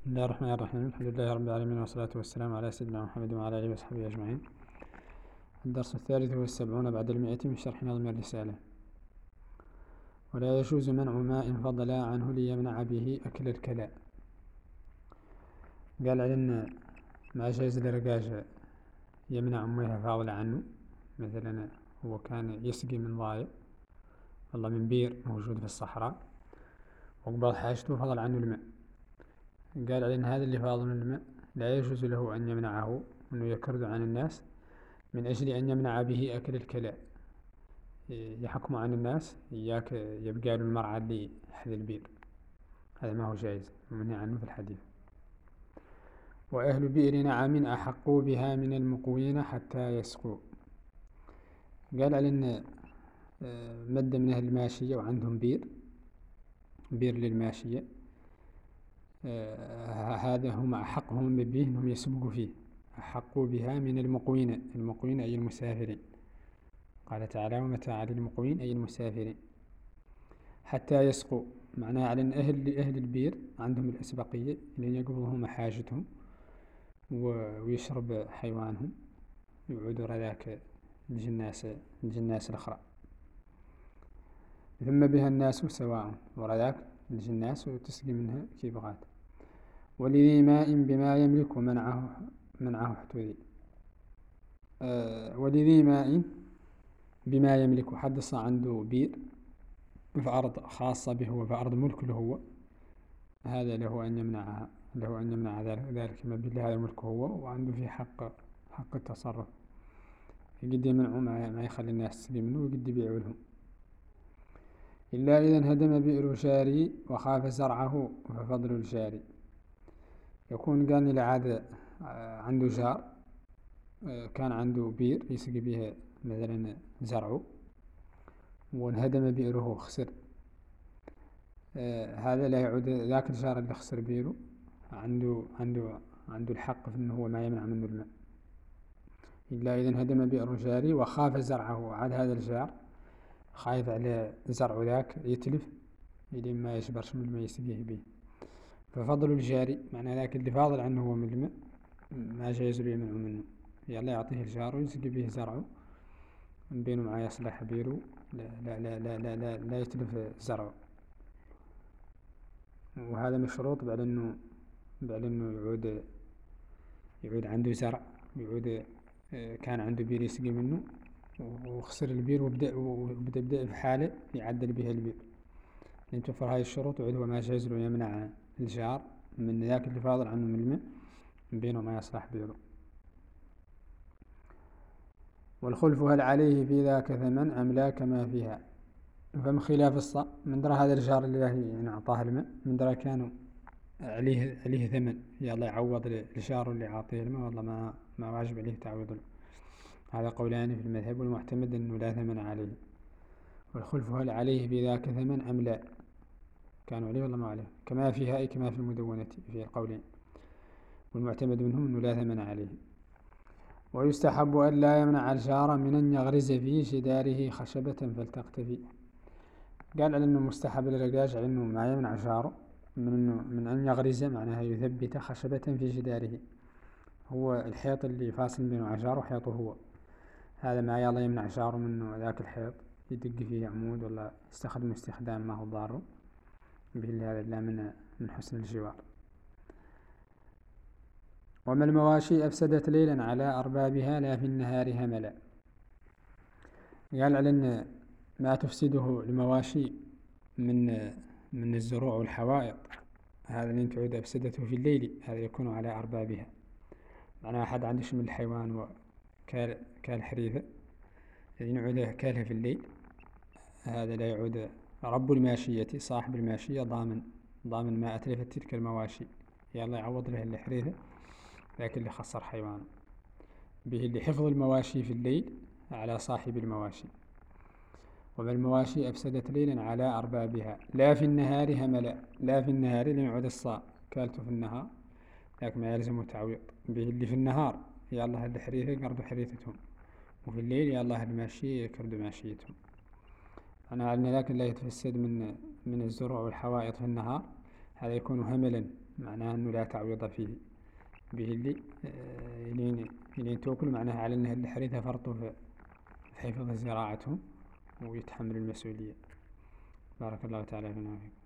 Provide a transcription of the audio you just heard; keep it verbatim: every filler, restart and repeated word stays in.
بسم الله الرحمن الرحيم. الحمد لله رب العالمين، والصلاة والسلام على سيدنا محمد وعلى آله وصحبه أجمعين. الدرس الثالث والسبعون بعد المئة من شرح نظم الرسالة. ولا يجوز منع ماء فضل عنه ليمنع به أكل الكلاء. قال علينا ما جاز لرقاج يمنع مياه فاضل عنه، مثلا هو كان يسقي من ضايع والله من بير موجود في الصحراء وقبل حاجته فضل عنه الماء. قال علينا هذا اللي فاضل من الماء لا يجوز له أن يمنعه، أنه يكرد عن الناس من أجل أن يمنع به أكل الكلاء، يحكم عن الناس إياك يبقى له المرعى اللي أحد البير، هذا ما هو جائز ومنهي عنه في الحديث. وأهل بئر نعم أحقوا بها من المقوين حتى يسقوا. قال علينا مد من أهل الماشية وعندهم بير بير للماشية، آه هذا هم أحقهم به أنهم يسبقوا فيه، أحقوا بها من المقوين. المقوين أي المسافرين، قال تعالى ومتاعا للمقوين أي المسافرين. حتى يسقوا معناه على أن أهل, أهل البير عندهم الأسبقية لأن يقضوا حاجتهم ويشرب حيوانهم يعودوا رذاك الجناس الجناس الأخرى، ثم بها الناس سواء ورذاك الجناس وتسقي منها كيف بغات. ولذي ماء بما يملك منعه منعه حتوذي. أه ولذي ماء بما يملك، حدث عنده بير في أرض خاصة به وفي أرض ملك له هو، هذا له أن يمنعها له أن يمنع ذلك ما بيد هذا ملكه هو، وعنده فيه حق حق التصرف، يقد يمنعه ما يخلي الناس تسقي منه ويقد يبيعوا لهم. إلا إذا انهدم بئر شاري وخاف زرعه ففضل الشاري. يكون قال العادة عنده جار كان عنده بير يسقي بها مثلا زرعه وانهدم بئره خسر، آه هذا لا يعود ذاك الجار اللي خسر بيره عنده عنده عنده الحق في انه هو ما يمنع منه الماء. إلا إذا انهدم بئر جاري وخاف زرعه، عاد هذا الجار خايف على زرع ذاك يتلف إلى ما يشبرش من الماء يسقيه به، ففضل الجاري معنى ذاك اللي فاضل عنه هو من الماء ما جايز له يمنع منه، يلا يعطيه الجار ويسقي به زرعه من بينه مع يصلح بيره لا لا لا لا لا, لا, لا يتلف زرعه. وهذا مشروط بعد انه بعد انه يعود يعود عنده زرع، يعود كان عنده بير يسقي منه وخسر البير وبدأ وبدأ بدأ في حاله يعدل بها البير، لأن توفر هاي الشروط وعد هو ما جاز له يمنع الجار من ذاك اللي فاضل عنه من الماء من بينه ما يصلح بيره. والخلف هل عليه في ذاك ثمن أم لا كما فيها. فمن خلاف الصا من درى هذا الجار اللي يعني أعطاه الماء من درى كانوا عليه عليه ثمن يلا يعوض الجار اللي عاطيه الماء والله ما ما واجب عليه تعويض. هذا قولان في المذهب، والمعتمد أنه لا ثمن عليه. والخلف هل عليه في ذاك ثمن أم لا كانوا عليه والله ما عليه كما فيها أي كما في المدونة في القولين، والمعتمد منهم أنه لا ثمن عليه. ويستحب أن لا يمنع الجار من أن يغرز في جداره خشبة فلتقتفي. قال على أنه مستحب للرقاج على أنه ما يمنع جاره من, إنه من أن يغرز معناها يثبت خشبة في جداره، هو الحيط اللي فاصل بينه وجاره حيطه هو، هذا ما يلا يمنع جاره منه ذاك الحيط يدق فيه عمود ولا يستخدم استخدام ما هو ضاره به، هذا لا من من حسن الجوار. وما المواشي أفسدت ليلا على أربابها لا في النهار هملا. قال على أن ما تفسده المواشي من من الزروع والحوائط هذا اللي تعود أفسدته في الليل، هذا يكون على أربابها، معناها أحد عندش من الحيوان وكالحريثة الذي يعود كالها في الليل، هذا لا يعود رب الماشية صاحب الماشية ضامن ضامن ما أتلفت تلك المواشي، يلا يعوض له الحريثة لكن اللي خسر حيوان به اللي حفظ المواشي في الليل على صاحب المواشي. وما المواشي أفسدت ليلا على أربابها لا في النهار هملا، لا في النهار لنعود الصاع كالته في النهار لكن ما يلزم تعويض به اللي في النهار يا الله الحريثة يقرب حريثتهم، وفي الليل يا الله الماشي يكرد ماشيتهم. أنا على ذاك لا يتفسد من من الزروع والحوائط في النهار هذا يكون هملا معناها أنه لا تعويض فيه به اللي إلين إلين توكل، معناها على أن الحريثة فرطوا في حفظ زراعتهم ويتحمل المسؤولية. بارك الله تعالى فينا وفيكم.